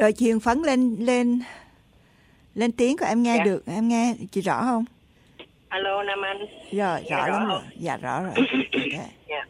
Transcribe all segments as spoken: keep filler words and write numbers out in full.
Rồi chị Huyền Phấn lên lên lên tiếng của em nghe Dạ. được, em nghe chị rõ không? Alo Nam Anh. Rồi, Nghe rõ rõ lắm không? rồi. Dạ rõ rồi. Ok. Dạ.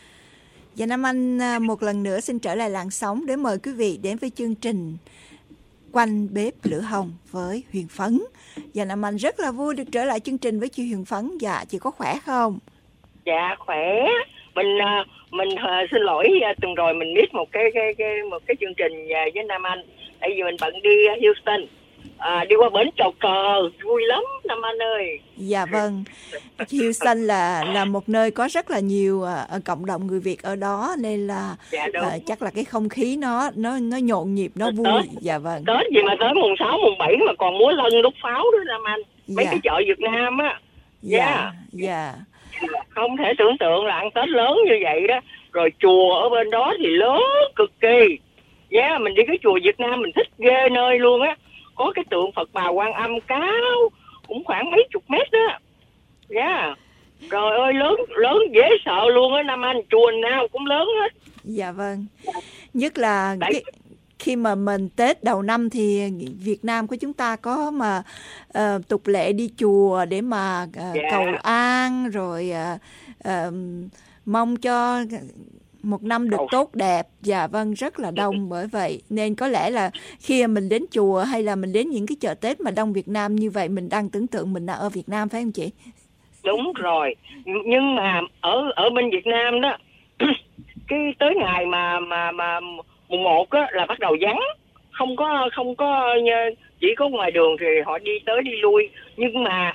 Và Nam Anh à, một lần nữa xin trở lại làn sóng để mời quý vị đến với chương trình Quanh bếp lửa hồng với Huyền Phấn. Và Nam Anh rất là vui được trở lại chương trình với chị Huyền Phấn. Dạ, chị có khỏe không? Dạ khỏe. Mình à, mình à, xin lỗi à, tuần rồi mình miss một cái cái cái một cái chương trình à, với Nam Anh. Tại vì mình bận đi Houston. À, đi qua bến chầu cờ vui lắm Nam Anh ơi. Dạ vâng. Houston là là một nơi có rất là nhiều uh, cộng đồng người Việt ở đó, nên là Dạ đúng. uh, chắc là cái không khí nó nó nó nhộn nhịp, nó vui. Tết, dạ vâng. Tết gì mà tới mùng sáu mùng bảy mà còn múa lân đốt pháo đó Nam Anh. Mấy Dạ. cái chợ Việt Nam á. Dạ. Yeah. Dạ. Không thể tưởng tượng là ăn Tết lớn như vậy đó. Rồi chùa ở bên đó thì lớn cực kỳ. Yeah, mình đi cái chùa Việt Nam mình thích ghê nơi luôn á. Có cái tượng Phật Bà Quan Âm cao cũng khoảng mấy chục mét đó. Yeah. Trời ơi lớn lớn dễ sợ luôn á Nam Anh, chùa nào cũng lớn hết. Dạ vâng. Nhất là Tại... cái, khi mà mình Tết đầu năm thì Việt Nam của chúng ta có mà uh, tục lệ đi chùa để mà uh, yeah. cầu an, rồi uh, uh, mong cho một năm được tốt đẹp. Dạ vâng, rất là đông. Bởi vậy nên có lẽ là khi mình đến chùa hay là mình đến những cái chợ Tết mà đông Việt Nam như vậy, mình đang tưởng tượng mình đang ở Việt Nam, phải không chị? Đúng rồi. Nhưng mà ở ở bên Việt Nam đó cái tới ngày mà mà mà mùng một á là bắt đầu vắng, không có không có chỉ có ngoài đường thì họ đi tới đi lui, nhưng mà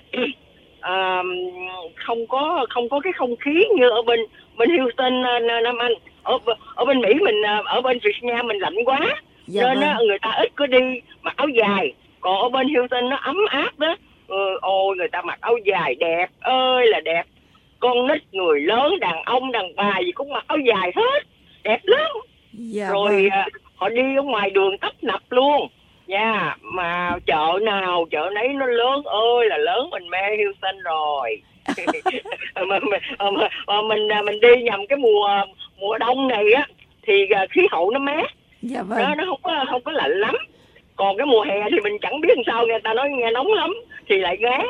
uh, không có không có cái không khí như ở bên bên Houston Nam Anh. Ở ở bên Mỹ mình, ở bên Virginia mình lạnh quá. Dạ nên vâng. Người ta ít có đi mặc áo dài, còn ở bên Houston nó ấm áp đó. Ừ, ôi người ta mặc áo dài đẹp ơi là đẹp, con nít người lớn đàn ông đàn bà gì cũng mặc áo dài hết, đẹp lắm. Dạ rồi vâng. Họ đi ở ngoài đường tấp nập luôn nha. Yeah. Mà chợ nào chợ nấy nó lớn ơi là lớn, mình mê Houston rồi. mình, mình, mình mình đi nhầm cái mùa mùa đông này á thì khí hậu nó mát. Dạ vâng. nó nó không có không có lạnh lắm. Còn cái mùa hè thì mình chẳng biết làm sao, người ta nói nghe nóng lắm thì lại ngán.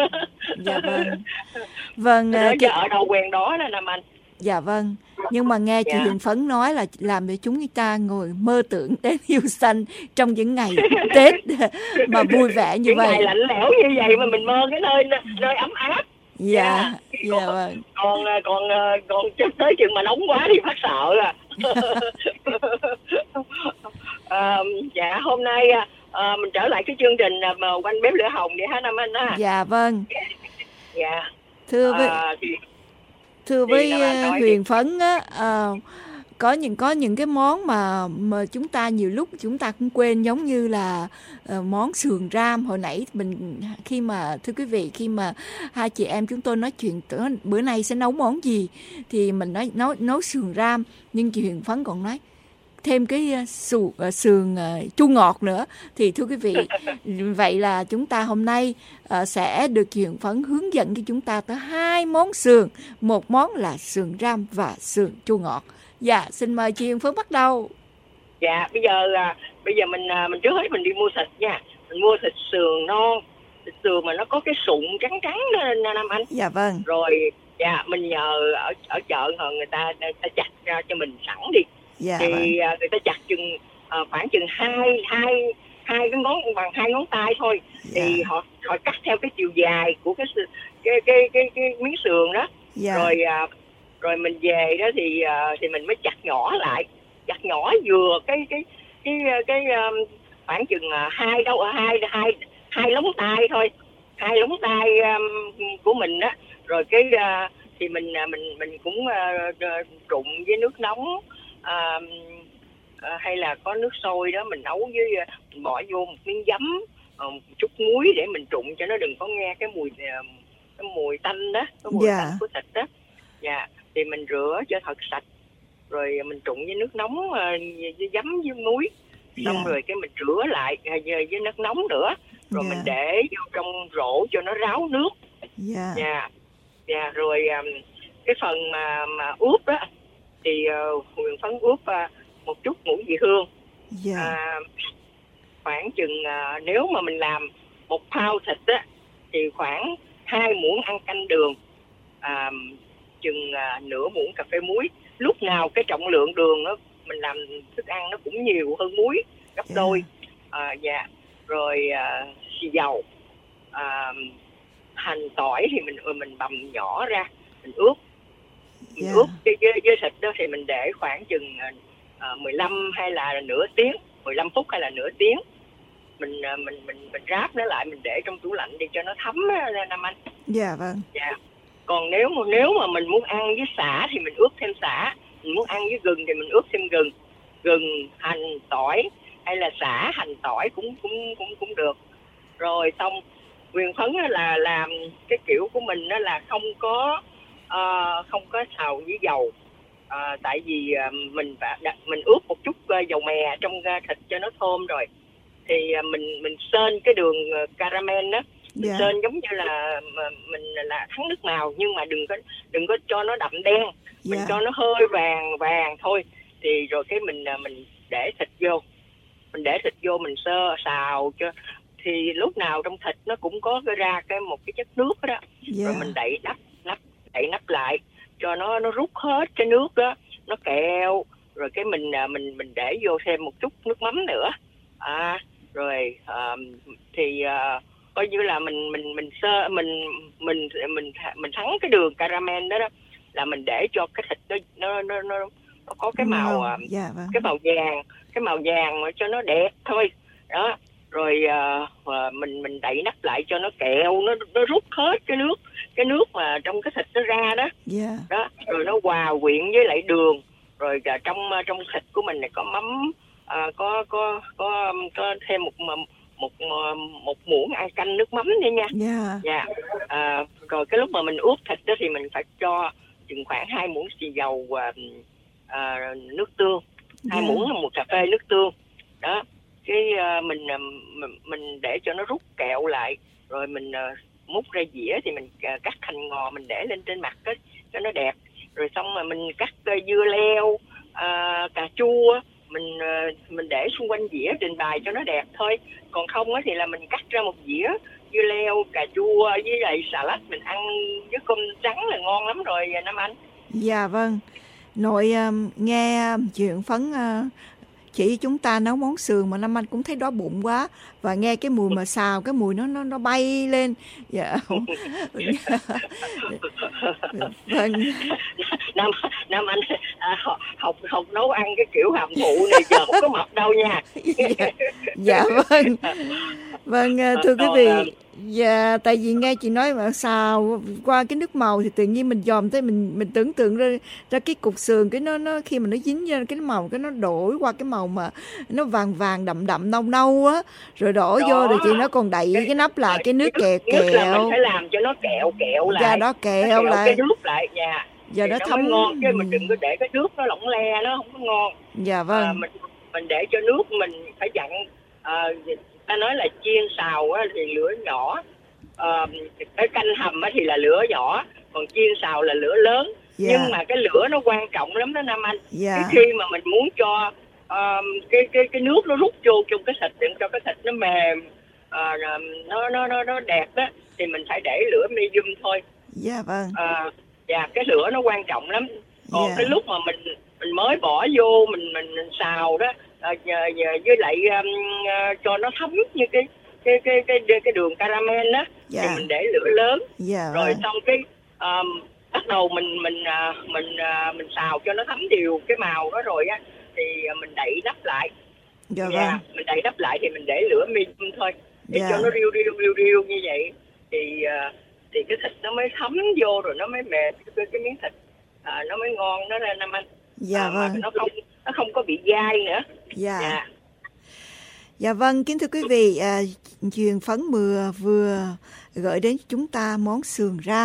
Dạ vâng. Vâng. Cái... ở đâu quen đó nè Nam Anh. Dạ vâng. Nhưng mà nghe chị dạ. Huyền Phấn nói là làm để chúng ta ngồi mơ tưởng đến Houston trong những ngày Tết mà vui vẻ như những vậy. Những ngày lạnh lẽo như vậy mà mình mơ cái nơi nơi ấm áp. Dạ. Yeah. Dạ yeah, vâng. Còn còn còn còn tới chừng mà nóng quá thì phát sợ à. à dạ hôm nay à, mình trở lại cái chương trình mà Quanh bếp lửa hồng vậy hả Nam Anh ha? Dạ vâng. Dạ. Thưa với à, thì, thưa với Huyền Phấn á, à, có những có những cái món mà mà chúng ta nhiều lúc chúng ta cũng quên, giống như là uh, món sườn ram. Hồi nãy mình khi mà thưa quý vị khi mà hai chị em chúng tôi nói chuyện bữa nay sẽ nấu món gì thì mình nói nấu nấu sườn ram, nhưng chị Huyền Phấn còn nói thêm cái sườn, sườn uh, chua ngọt nữa. Thì thưa quý vị, vậy là chúng ta hôm nay uh, sẽ được chị Huyền Phấn hướng dẫn cho chúng ta tới hai món sườn, một món là sườn ram và sườn chua ngọt. Dạ, xin mời chị Huyền Phấn bắt đầu. Dạ, bây giờ à, bây giờ mình à, mình trước hết mình đi mua thịt nha. Mình mua thịt sườn non, thịt sườn mà nó có cái sụn trắng trắng đó Nam Anh. Dạ vâng. Rồi dạ mình nhờ ở ở chợ người ta người ta chặt ra cho mình sẵn đi. Dạ thì vâng. à, người ta chặt chừng à, khoảng chừng hai hai hai cái ngón bằng hai ngón tay thôi. Dạ. Thì họ họ cắt theo cái chiều dài của cái cái cái cái cái, cái miếng sườn đó. Dạ. Rồi à, rồi mình về đó thì uh, thì mình mới chặt nhỏ lại, chặt nhỏ vừa cái cái cái cái, cái um, khoảng chừng uh, hai đâu hai hai hai lóng tay thôi, hai lóng tay um, của mình đó. Rồi cái uh, thì mình uh, mình mình cũng uh, trụng với nước nóng, uh, uh, hay là có nước sôi đó mình nấu với uh, mình bỏ vô một miếng giấm, uh, một chút muối để mình trụng cho nó đừng có nghe cái mùi uh, cái mùi tanh đó, cái mùi yeah. tanh của thịt đó. Dạ. Thì mình rửa cho thật sạch, rồi mình trụng với nước nóng, với giấm với muối, xong yeah. rồi cái mình rửa lại với nước nóng nữa, rồi yeah. mình để vô trong rổ cho nó ráo nước. Dạ. Yeah. Yeah. Yeah. Rồi cái phần mà mà ướp đó thì uh, Huyền Phấn ướp uh, một chút ngũ vị hương, yeah. uh, khoảng chừng uh, nếu mà mình làm một pound thịt á thì khoảng hai muỗng ăn canh đường, à, chừng uh, nửa muỗng cà phê muối. Lúc nào cái trọng lượng đường đó, mình làm thức ăn nó cũng nhiều hơn muối gấp yeah. đôi. À, dạ. Rồi uh, xì dầu, uh, hành tỏi thì mình mình bằm nhỏ ra, mình ướp, mình yeah. ướp với, với, với thịt đó thì mình để khoảng chừng uh, mười lăm hay là nửa tiếng, mười lăm phút hay là nửa tiếng. Mình uh, mình mình mình ráp nó lại, mình để trong tủ lạnh để cho nó thấm ra Nam Anh. Dạ yeah, vâng. Dạ. Còn nếu mà nếu mà mình muốn ăn với sả thì mình ướp thêm sả, mình muốn ăn với gừng thì mình ướp thêm gừng, gừng, hành, tỏi hay là sả, hành, tỏi cũng cũng cũng cũng được. Rồi xong Huyền Phấn là làm cái kiểu của mình đó là không có uh, không có xào với dầu, uh, tại vì uh, mình đặt, mình ướp một chút uh, dầu mè trong uh, thịt cho nó thơm rồi thì uh, mình mình sên cái đường uh, caramel đó, mình yeah. sên giống như là uh, mình là thắng nước màu, nhưng mà đừng có đừng có cho nó đậm đen, yeah. mình cho nó hơi vàng vàng thôi. Thì rồi cái mình uh, mình để thịt vô, mình để thịt vô mình sơ xào cho, thì lúc nào trong thịt nó cũng có ra cái một cái chất nước đó, yeah. rồi mình đậy nắp nắp đậy nắp lại cho nó nó rút hết cái nước đó, nó kẹo. Rồi cái mình mình mình để vô thêm một chút nước mắm nữa, à, rồi uh, thì uh, coi như là mình mình mình sơ mình mình mình mình thắng cái đường caramel đó đó, là mình để cho cái thịt nó nó nó nó, nó có cái màu uh, yeah, vâng. cái màu vàng, cái màu vàng mà cho nó đẹp thôi đó. Rồi uh, mình mình đậy nắp lại cho nó kẹo, nó nó rút hết cái nước cái nước mà trong cái thịt nó ra đó, yeah. đó. Rồi nó hòa quyện với lại đường. Rồi uh, trong uh, trong thịt của mình này có mắm, uh, có có có có thêm một một một, một muỗng ăn canh nước mắm nữa nha. Yeah. Yeah. Uh, rồi cái lúc mà mình ướp thịt đó thì mình phải cho chừng khoảng hai muỗng xì dầu và uh, uh, nước tương, hai yeah. muỗng một cà phê nước tương đó. Cái uh, mình uh, mình để cho nó rút kẹo lại, rồi mình uh, múc ra dĩa thì mình uh, cắt hành ngò mình để lên trên mặt đó, cho nó đẹp. Rồi xong mà mình cắt uh, dưa leo, uh, cà chua mình uh, mình để xung quanh dĩa trình bày cho nó đẹp thôi. Còn không á thì là mình cắt ra một dĩa dưa leo, cà chua với lại xà lách, mình ăn với cơm trắng là ngon lắm rồi Nam Anh. Dạ vâng. Nội uh, nghe chuyện Phấn uh, chỉ chúng ta nấu món sườn mà Nam Anh cũng thấy đói bụng quá, và nghe cái mùi mà xào, cái mùi nó nó nó bay lên. Dạ. Vâng. Nam Nam Anh à, học học nấu ăn cái kiểu hàm phụ này giờ không có mập đâu nha. Dạ, dạ vâng. Vâng, thưa quý vị, dạ, tại vì nghe chị nói mà xào qua cái nước màu thì tự nhiên mình dòm tới, mình mình tưởng tượng ra ra cái cục sườn, cái nó nó khi mà nó dính ra cái màu, cái nó đổi qua cái màu mà nó vàng vàng đậm đậm nâu nâu á, rồi đổ đó, vô rồi chị nó còn đậy cái, cái nắp lại cái nước kẹo kẹo. Mình phải làm cho nó kẹo kẹo lại. Dạ đó, kẹo, kẹo lại. Cái nước lại nha. Dạ đó thấm ngon, chứ mình đừng có để cái nước nó lỏng le, nó không có ngon. Dạ vâng. À, mình mình để cho nước mình phải dặn, à, ta nói là chiên xào á, thì lửa nhỏ, à, cái canh hầm á, thì là lửa nhỏ, còn chiên xào là lửa lớn. Yeah. Nhưng mà cái lửa nó quan trọng lắm đó Nam Anh. Yeah. Cái khi mà mình muốn cho uh, cái cái cái nước nó rút vô trong cái thịt để cho cái thịt nó mềm, uh, nó nó nó nó đẹp đó, thì mình phải để lửa medium thôi. Dạ yeah, vâng. Uh, dạ cái lửa nó quan trọng lắm. Còn yeah. cái lúc mà mình mình mới bỏ vô mình mình, mình xào đó, uh, với lại um, uh, cho nó thấm như cái cái cái cái cái đường caramel đó, yeah. thì mình để lửa lớn. Yeah, rồi right. xong cái um, bắt đầu mình mình uh, mình uh, mình xào cho nó thấm đều cái màu đó rồi á, thì mình đậy nắp lại. Yeah, yeah, right. Mình đậy nắp lại thì mình để lửa medium thôi, để yeah. cho nó riu riu riu riu như vậy, thì uh, thì cái thịt nó mới thấm vô, rồi nó mới mềm cái, cái miếng thịt, à, nó mới ngon đó ra Nam Anh. Dạ à, vâng. Nó không nó không có bị dai nữa. Dạ. Dạ. Dạ vâng, kính thưa quý vị, à, Huyền Phấn vừa vừa gửi đến chúng ta món sườn ram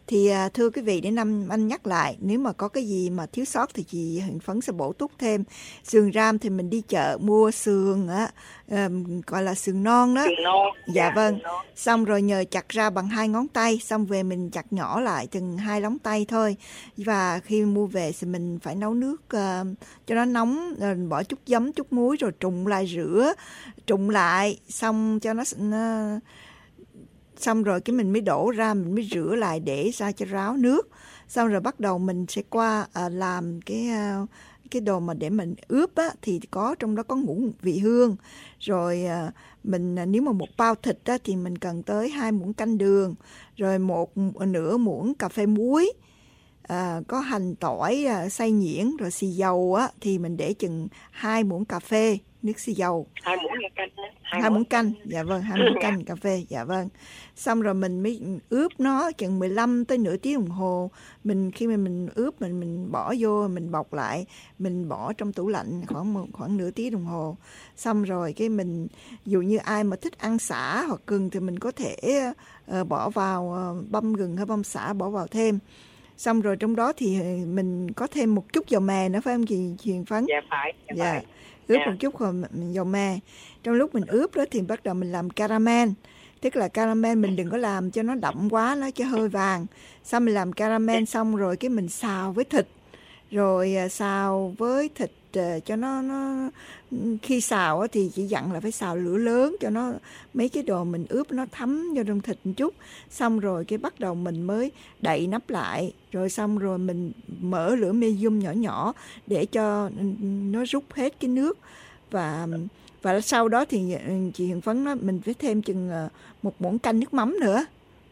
Thì à, thưa quý vị, để năm anh nhắc lại, nếu mà có cái gì mà thiếu sót thì chị Huyền Phấn sẽ bổ túc thêm. Sườn ram thì mình đi chợ mua sườn á, um, gọi là sườn non đó. Sườn non. Dạ, dạ vâng. sườn non. Xong rồi nhờ chặt ra bằng hai ngón tay, xong về mình chặt nhỏ lại từng hai lóng tay thôi. Và khi mua về thì mình phải nấu nước uh, cho nó nóng, rồi bỏ chút giấm, chút muối, rồi trụng lại, rửa trụng lại, xong cho nó, nó xong rồi cái mình mới đổ ra, mình mới rửa lại để ra cho ráo nước. Xong rồi bắt đầu mình sẽ qua à, làm cái à, cái đồ mà để mình ướp á, thì có trong đó có ngũ vị hương. Rồi à, mình nếu mà một bao thịt á, thì mình cần tới hai muỗng canh đường, rồi một nửa muỗng cà phê muối, à, có hành tỏi à, xay nhuyễn, rồi xì dầu á, thì mình để chừng hai muỗng cà phê nước xì dầu. Hai muỗng canh. Hai, hai muỗng canh, dạ vâng, hai muỗng canh cà phê, dạ vâng. Xong rồi mình mới ướp nó chừng mười lăm tới nửa tiếng đồng hồ. Mình khi mà mình ướp mình mình bỏ vô, mình bọc lại, mình bỏ trong tủ lạnh khoảng khoảng nửa tiếng đồng hồ. Xong rồi cái mình, dù như ai mà thích ăn sả hoặc gừng thì mình có thể uh, bỏ vào uh, băm gừng hay băm sả bỏ vào thêm. Xong rồi trong đó thì mình có thêm một chút dầu mè nữa, phải không chị Huyền Phấn? Dạ phải. Dạ, dạ. phải. Ướp dạ. một chút dầu mè. Trong lúc mình ướp đó thì bắt đầu mình làm caramel. Tức là caramel mình đừng có làm cho nó đậm quá, nó cho hơi vàng. Sau mình làm caramel xong rồi cái mình xào với thịt. Rồi xào với thịt cho nó, nó khi xào thì chỉ dặn là phải xào lửa lớn cho nó mấy cái đồ mình ướp nó thấm vô trong thịt một chút. Xong rồi cái bắt đầu mình mới đậy nắp lại. Rồi xong rồi mình mở lửa medium nhỏ nhỏ để cho nó rút hết cái nước. Và và sau đó thì chị Huyền Phấn nói mình phải thêm chừng một muỗng canh nước mắm nữa.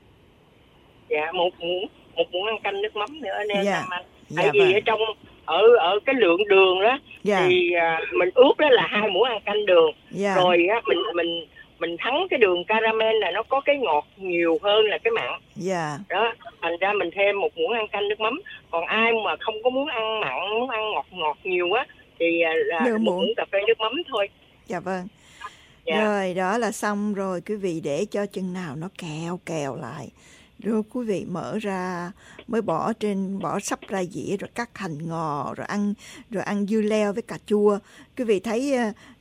Dạ, một muỗng một muỗng ăn canh nước mắm nữa nên dạ. anh. Dạ, tại vì vâng. ở trong ở ở cái lượng đường đó dạ. thì uh, mình ướp đó là hai muỗng ăn canh đường. Dạ. Rồi á mình mình mình thắng cái đường caramel là nó có cái ngọt nhiều hơn là cái mặn. Dạ. Đó, thành ra mình thêm một muỗng ăn canh nước mắm. Còn ai mà không có muốn ăn mặn, muốn ăn ngọt ngọt nhiều á thì uh, là Được một muỗng cà phê nước mắm thôi. Dạ vâng. Dạ. Rồi đó là xong rồi quý vị, để cho chừng nào nó kèo kèo lại. Rồi quý vị mở ra mới bỏ trên bỏ sắp ra dĩa, rồi cắt hành ngò, rồi ăn rồi ăn dưa leo với cà chua. Quý vị thấy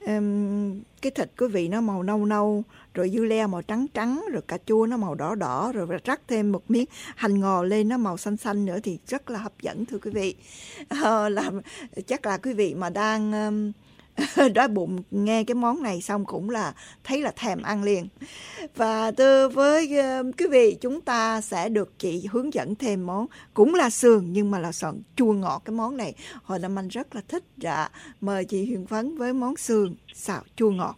um, cái thịt quý vị nó màu nâu nâu, rồi dưa leo màu trắng trắng, rồi cà chua nó màu đỏ đỏ, rồi rắc thêm một miếng hành ngò lên nó màu xanh xanh nữa thì rất là hấp dẫn thưa quý vị. À, làm chắc là quý vị mà đang um, đói bụng nghe cái món này xong cũng là thấy là thèm ăn liền. Và thưa với uh, quý vị, chúng ta sẽ được chị hướng dẫn thêm món cũng là sườn nhưng mà là sườn chua ngọt. Cái món này hồi năm anh rất là thích. Dạ, mời chị Huyền Phấn với món sườn xào chua ngọt.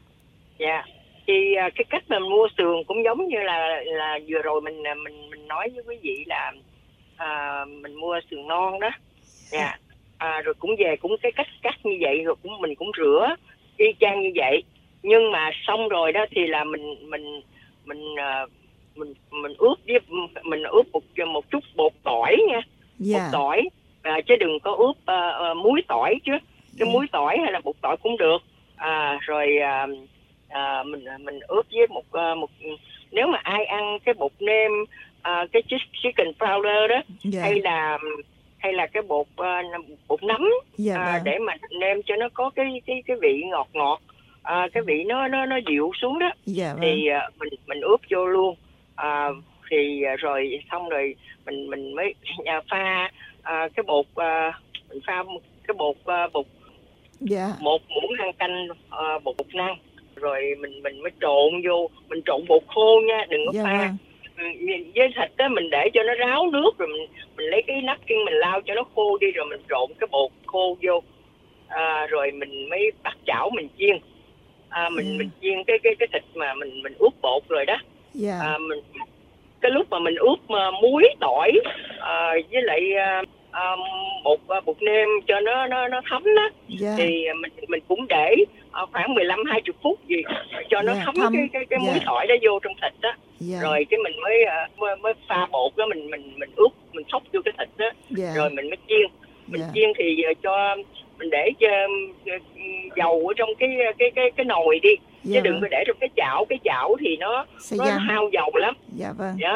Dạ, thì uh, cái cách mà mua sườn cũng giống như là là vừa rồi mình mình mình nói với quý vị là uh, mình mua sườn non đó. Dạ. Yeah. À, rồi cũng về cũng cái cách cắt như vậy, rồi cũng mình cũng rửa y chang như vậy, nhưng mà xong rồi đó thì là mình mình mình uh, mình mình ướp với mình ướp một một chút bột tỏi nha. Yeah. Bột tỏi à, chứ đừng có ướp uh, uh, muối tỏi chứ. Cái yeah. muối tỏi hay là bột tỏi cũng được. À, rồi uh, uh, mình mình ướp với một uh, một nếu mà ai ăn cái bột nêm, uh, cái chicken powder đó, yeah. hay là hay là cái bột uh, bột nấm, dạ, uh, vâng. để mà nêm cho nó có cái cái cái vị ngọt ngọt, uh, cái vị nó nó nó dịu xuống đó, dạ, vâng. thì uh, mình mình ướp vô luôn, uh, thì uh, rồi xong rồi mình mình mới uh, pha uh, cái bột uh, mình pha cái bột uh, bột dạ. một muỗng ăn canh uh, bột bột năng, rồi mình mình mới trộn vô, mình trộn bột khô nha, đừng có dạ, pha. Vâng. Với thịt đó mình để cho nó ráo nước, rồi mình mình lấy cái nắp kiêng mình lau cho nó khô đi, rồi mình trộn cái bột khô vô, à, rồi mình mới bắt chảo mình chiên, à, mình yeah. mình chiên cái cái cái thịt mà mình mình ướp bột rồi đó, yeah. à, mình cái lúc mà mình ướp uh, muối tỏi uh, với lại uh, uh, bột uh, bột nêm cho nó nó nó thấm đó, yeah. thì mình mình cũng để uh, khoảng mười lăm hai mươi phút gì cho nó yeah, thấm, thấm cái cái cái yeah. muối tỏi đó vô trong thịt đó. Yeah. Rồi cái mình mới, uh, mới mới pha bột đó, mình mình mình ướp, mình xóc vô cái thịt đó, yeah. rồi mình mới chiên. Mình yeah. chiên thì uh, cho mình để cho uh, dầu ở trong cái cái cái cái nồi đi, yeah. chứ đừng có để trong cái chảo, cái chảo thì nó Sẽ nó gian. hao dầu lắm. Dạ vâng. Dạ.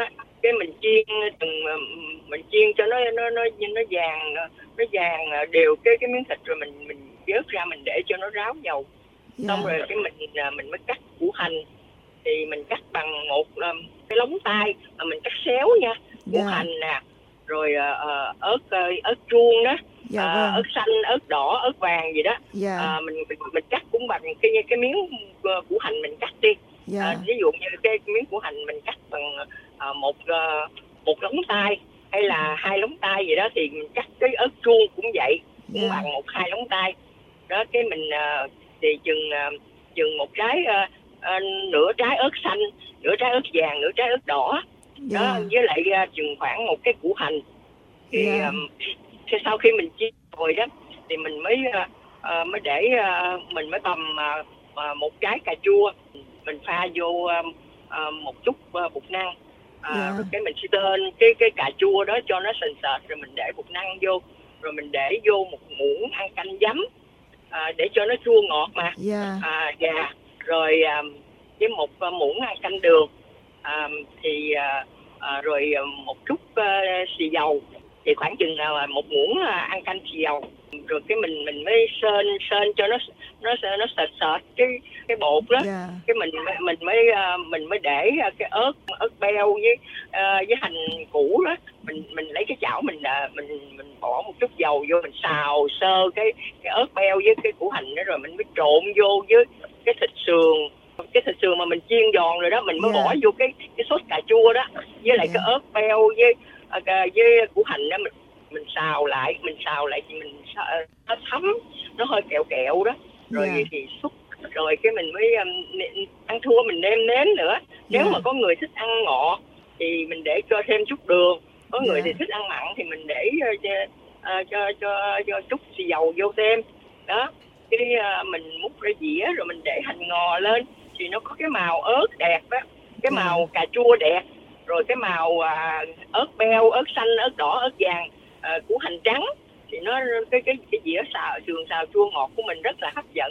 cái mình chiên từng mình chiên cho nó nó nó nó vàng nó vàng đều cái cái miếng thịt, rồi mình mình vớt ra mình để cho nó ráo dầu. Yeah. Xong rồi cái mình mình mới cắt củ hành, thì mình cắt bằng một cái lóng tay mà mình cắt xéo nha. Củ yeah. hành nè, rồi uh, ớt ớt chuông đó, yeah, uh, vâng. ớt xanh, ớt đỏ, ớt vàng gì đó. Yeah. Uh, mình, mình mình cắt cũng bằng cái cái miếng củ hành mình cắt đi. Yeah. Uh, ví dụ như cái miếng củ hành mình cắt bằng uh, một uh, một lóng tay hay là hai lóng tay gì đó, thì mình cắt cái ớt chuông cũng vậy, cũng yeah. bằng một hai lóng tay đó. Cái mình uh, thì chừng uh, chừng một trái uh, uh, nửa trái ớt xanh, nửa trái ớt vàng, nửa trái ớt đỏ đó, yeah. với lại uh, chừng khoảng một cái củ hành. Thì yeah. um, sau khi mình chiên rồi đó thì mình mới uh, uh, mới để uh, mình mới bầm uh, uh, một trái cà chua, mình pha vô uh, uh, một chút uh, bột năng, uh, yeah. rồi cái mình sẽ tên cái cái cà chua đó cho nó sền sệt, rồi mình để bột năng vô, rồi mình để vô một muỗng ăn canh giấm uh, để cho nó chua ngọt mà. Yeah. Uh, yeah. Rồi uh, với một uh, muỗng ăn canh đường, uh, thì uh, uh, rồi uh, một chút uh, xì dầu, thì khoảng chừng là một muỗng uh, ăn canh xì dầu, rồi cái mình mình mới sên sên cho nó nó nó sệt sệt cái cái bột đó. Yeah. Cái mình mình mới uh, mình mới để cái ớt ớt beo với uh, với hành củ đó, mình mình lấy cái chảo mình uh, mình mình bỏ một chút dầu vô, mình xào sơ cái cái ớt beo với cái củ hành đó, rồi mình mới trộn vô với cái thịt sườn cái thịt sườn mà mình chiên giòn rồi đó, mình mới yeah. bỏ vô cái cái sốt cà chua đó, với lại yeah. cái ớt beo với uh, với củ hành đó, mình mình xào lại mình xào lại thì mình nó thấm, nó hơi kẹo kẹo đó, rồi yeah. thì xúc, rồi cái mình mới um, ăn thua mình nêm nếm nữa. Nếu yeah. mà có người thích ăn ngọt thì mình để cho thêm chút đường, có người yeah. thì thích ăn mặn thì mình để uh, cho, uh, cho cho cho chút xì dầu vô thêm đó. Cái uh, mình múc ra dĩa, rồi mình để hành ngò lên thì nó có cái màu ớt đẹp đó, cái màu yeah. cà chua đẹp, rồi cái màu uh, ớt beo, ớt xanh, ớt đỏ, ớt vàng, uh, củ hành trắng, thì nó cái cái cái dĩa xào sườn xào chua ngọt của mình rất là hấp dẫn.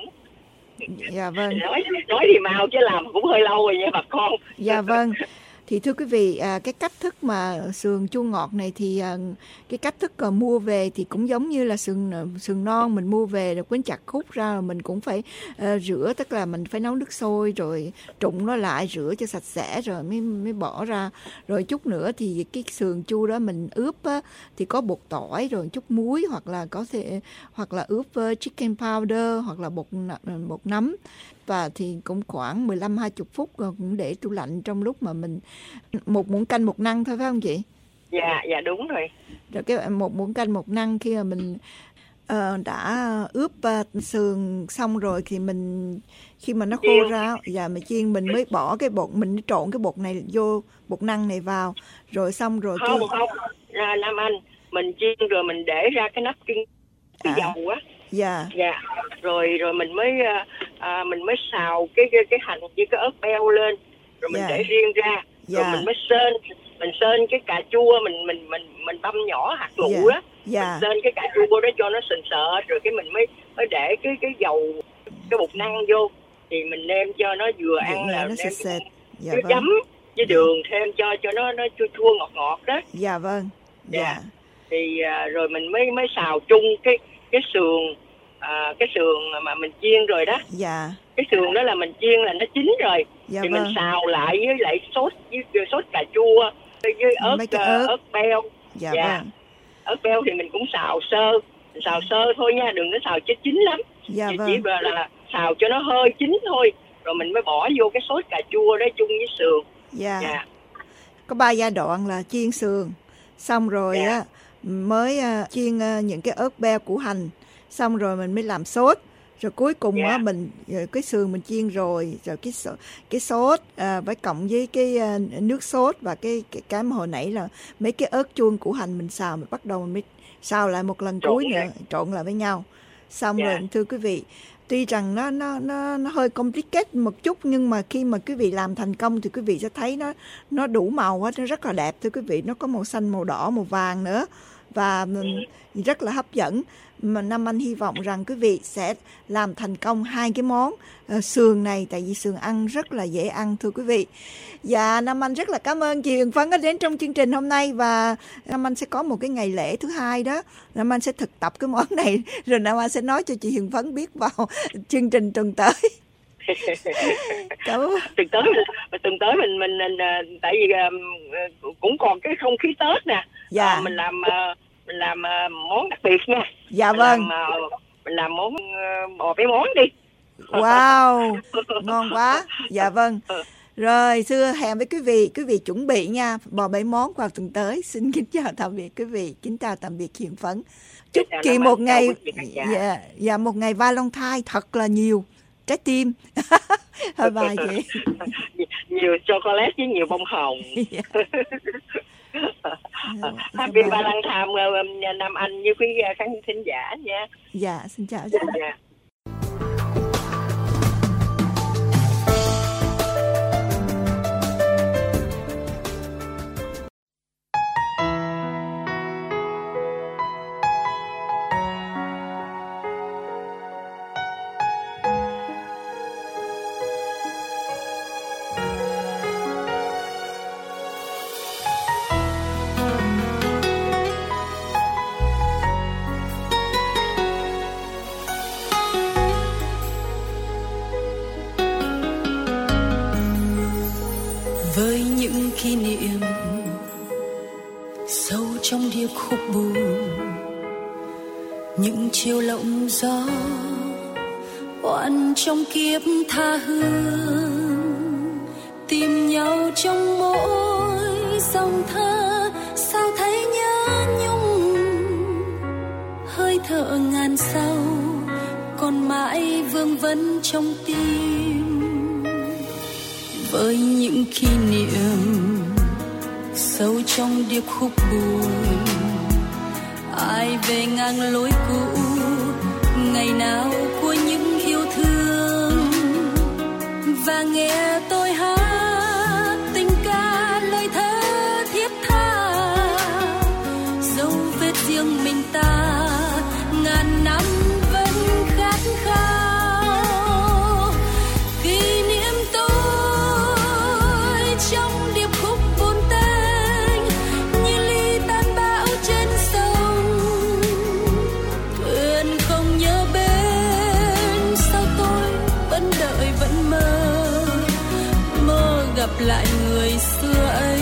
Dạ vâng. Nói nói thì mau chứ làm cũng hơi lâu rồi nha bà con. Dạ vâng. Thì thưa quý vị, à, cái cách thức mà sườn chua ngọt này thì à, cái cách thức à, mua về thì cũng giống như là sườn sườn non mình mua về rồi quấn chặt khúc ra, rồi mình cũng phải à, rửa, tức là mình phải nấu nước sôi rồi trụng nó lại, rửa cho sạch sẽ rồi mới mới bỏ ra. Rồi chút nữa thì cái sườn chua đó mình ướp á, thì có bột tỏi rồi chút muối, hoặc là có thể hoặc là ướp chicken powder hoặc là bột bột nấm, và thì cũng khoảng mười lăm hai mươi phút cũng để tủ lạnh trong lúc mà mình một muỗng canh một năng thôi, phải không chị? Dạ, dạ đúng rồi. Rồi cái một muỗng canh một năng khi mà mình uh, đã ướp uh, sườn xong rồi thì mình khi mà nó khô chiên ra và mình chiên, mình mới bỏ cái bột, mình trộn cái bột này vô, bột năng này vào, rồi xong rồi không cái... không là Nam Anh, mình chiên rồi mình để ra cái nắp cái, cái à. dầu á. Dạ. Dạ. Rồi rồi mình mới à, mình mới xào cái cái cái hành với cái ớt beo lên, rồi mình yeah. để riêng ra, yeah. rồi mình mới sên mình sên cái cà chua, mình mình mình mình băm nhỏ hạt lựu yeah. đó, yeah. mình sên cái cà chua đó cho nó sền sệt, rồi cái mình mới mới để cái cái dầu cái bột năng vô, thì mình nêm cho nó vừa yeah, ăn là nó nêm sệt. Dạ với vâng. chấm với đường thêm cho cho nó nó chua chua ngọt ngọt đó. Dạ vâng. Dạ. Yeah. Thì à, rồi mình mới mới xào chung cái cái sườn à, cái sườn mà mình chiên rồi đó. Dạ. Cái sườn đó là mình chiên là nó chín rồi, dạ thì vâng. mình xào lại với lại sốt với sốt cà chua với ớt uh, ớt. ớt beo. Dạ, dạ vâng. Ớt beo thì mình cũng xào sơ, mình xào sơ thôi nha, đừng có xào cho chín lắm. Dạ chỉ vâng. chỉ là, là xào cho nó hơi chín thôi, rồi mình mới bỏ vô cái sốt cà chua đó chung với sườn. Dạ. Dạ. Có ba giai đoạn là chiên sườn, xong rồi dạ. á mới uh, chiên uh, những cái ớt beo, củ hành, xong rồi mình mới làm sốt, rồi cuối cùng yeah. á mình cái sườn mình chiên rồi, rồi cái cái sốt à, với cộng với cái uh, nước sốt và cái cái cái mà hồi nãy là mấy cái ớt chuông, củ hành mình xào, mình bắt đầu mình mới xào lại một lần trộn cuối nữa, trộn lại với nhau, xong yeah. rồi thưa quý vị, tuy rằng nó nó nó nó hơi complicated một chút, nhưng mà khi mà quý vị làm thành công thì quý vị sẽ thấy nó nó đủ màu hết, nó rất là đẹp thưa quý vị, nó có màu xanh, màu đỏ, màu vàng nữa. và rất là hấp dẫn. Mà Nam Anh hy vọng rằng quý vị sẽ làm thành công hai cái món uh, sườn này, tại vì sườn ăn rất là dễ ăn thưa quý vị. Dạ, Nam Anh rất là cảm ơn chị Huyền Phấn đã đến trong chương trình hôm nay, và Nam Anh sẽ có một cái ngày lễ thứ hai đó, Nam Anh sẽ thực tập cái món này rồi Nam Anh sẽ nói cho chị Huyền Phấn biết vào chương trình tuần tới. Cảm ơn. Tuần tới tuần tới mình mình, mình tại vì uh, cũng còn cái không khí Tết nè. Dạ. Uh, mình làm uh, mình làm uh, món đặc biệt nha. Dạ mình vâng. Làm, uh, mình làm món uh, bò bể món đi. Wow, ngon quá. Dạ vâng. Rồi, xưa hẹn với quý vị, quý vị chuẩn bị nha, bò bể món vào tuần tới. Xin kính chào tạm biệt quý vị, kính chào tạm biệt Huyền Phấn. Chúc chị một ngày, dạ, dạ một ngày Valentine thật là nhiều trái tim. Thôi bye chị. Nhiều chocolate với nhiều bông hồng. Happy Valentine Nam Anh với quý khán thính giả nha. Dạ, xin chào chị. Dạ. Với những kỷ niệm sâu trong điệp khúc buồn, những chiều lộng gió oan trong kiếp tha hương, tìm nhau trong mỗi dòng thơ sao thấy nhớ nhung, hơi thở ngàn sao còn mãi vương vấn trong tim. Với những kỷ niệm sâu trong điệp khúc buồn, ai về ngang lối cũ ngày nào của những yêu thương, và nghe tôi hát tình ca lời thơ thiết tha, dấu vết riêng mình ta ngàn năm vẫn khát khao. Kỷ niệm tôi trong điệp khúc buồn tênh như ly tan bão trên sông, thuyền không nhớ bên sao tôi vẫn đợi vẫn mơ, mơ gặp lại người xưa ấy.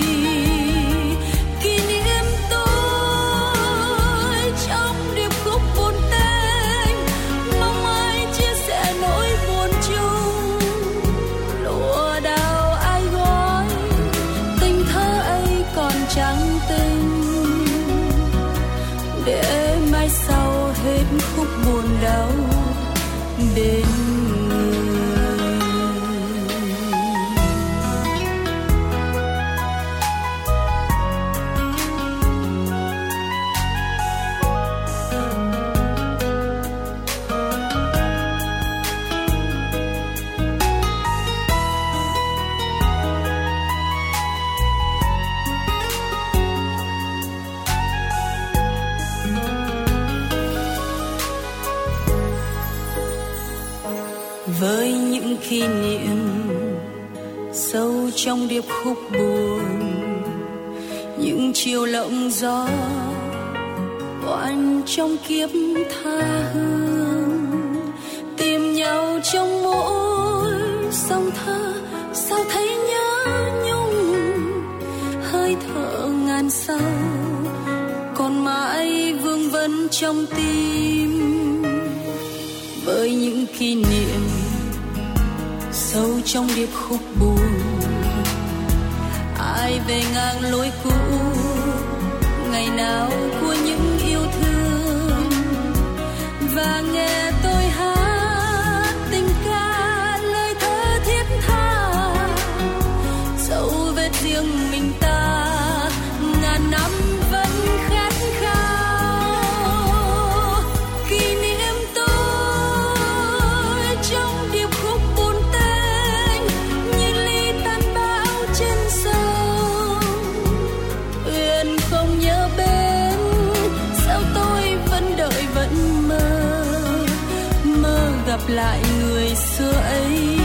Kỷ niệm tôi trong điệp khúc buồn tênh mong ai chia sẻ nỗi buồn chung, lụa đào ai gói tình thơ ấy còn trắng tinh, để mai sau hết khúc buồn đau đến với những kỷ niệm sâu trong điệp khúc buồn, những chiều lộng gió oan trong kiếp tha hương, tìm nhau trong mỗi dòng thơ sao thấy nhớ nhung, hơi thở ngàn sao còn mãi vương vấn trong tim. Với những kỷ niệm sâu trong điệp khúc buồn, ai về ngang lối cũ ngày nào của những yêu thương, và nghe tôi hát tình ca lời thơ thiết tha, dấu vết riêng mình ta ngàn năm vẫn khát khao. Kỷ niệm tôi trong điệp khúc buồn tênh như ly tan bão trên sông, thuyền không nhớ bên gặp lại người xưa ấy.